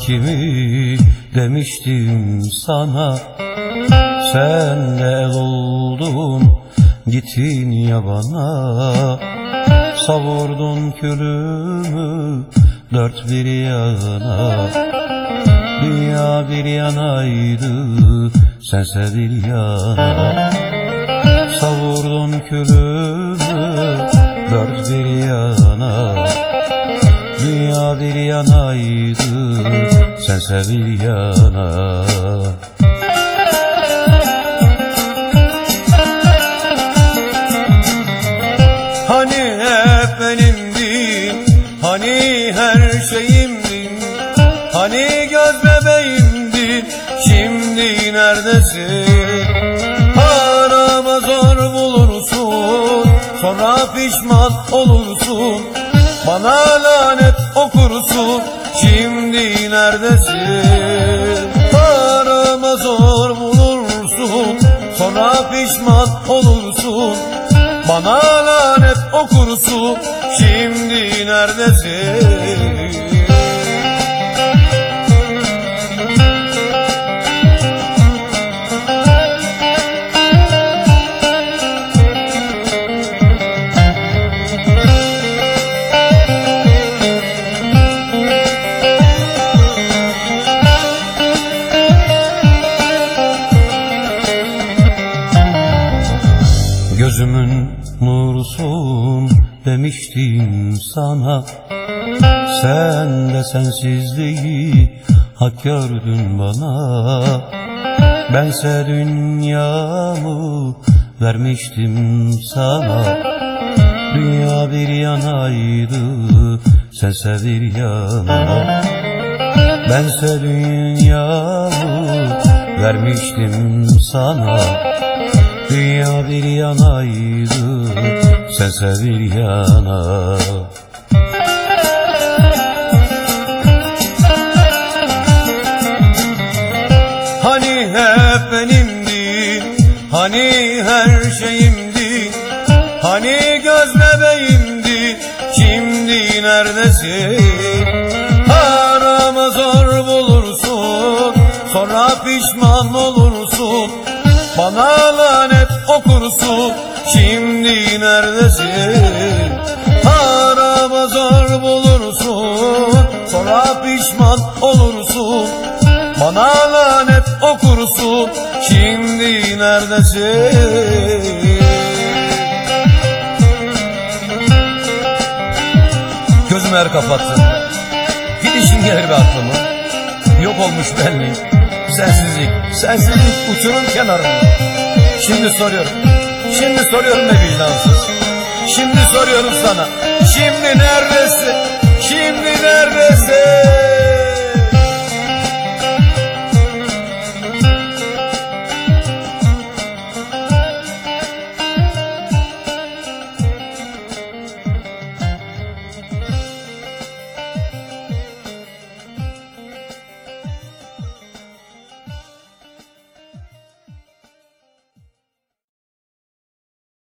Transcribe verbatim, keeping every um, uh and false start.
kimi demiştim sana. Sen de el oldun, gittin yabana. Savurdun külümü dört bir yana. Dünya bir yanaydı, sense bir yana. Savurdun külümü dört bir yana. Dünya bir yanaydı, sense bir yana. Hani hep benimdin, hani her şeyimdin, hani göz bebeğimdin, şimdi neredesin? Arama zor bulursun, sonra pişman olursun, bana lanet okursun, şimdi neredesin? Arama zor bulursun, sonra pişman olursun, bana lanet okursun, şimdi neredesin? Gözümün nurusun demiştim sana. Sen de sensizliği hak gördün bana. Bense dünyamı vermiştim sana. Dünya bir yanaydı, sense bir yana. Bense dünyamı vermiştim sana. Dünya bir yanaydı, sense bir yana. Hani hep benimdin, hani her şeyimdin, hani göz bebeğimdin, şimdi neredesin? Arama zor bulursun, sonra pişman olursun, bana lanet okursun, şimdi neredesin? Arama zor bulursun, sonra pişman olursun, bana lanet okursun, şimdi neredesin? Gözümü her kapattığımda gidişin gelir bir aklıma. Yok olmuş benliğim, sensizlik, sensizlik uçurum kenarında. Şimdi soruyorum, şimdi soruyorum be vicdansız. Şimdi soruyorum sana, şimdi neredesin, şimdi neredesin?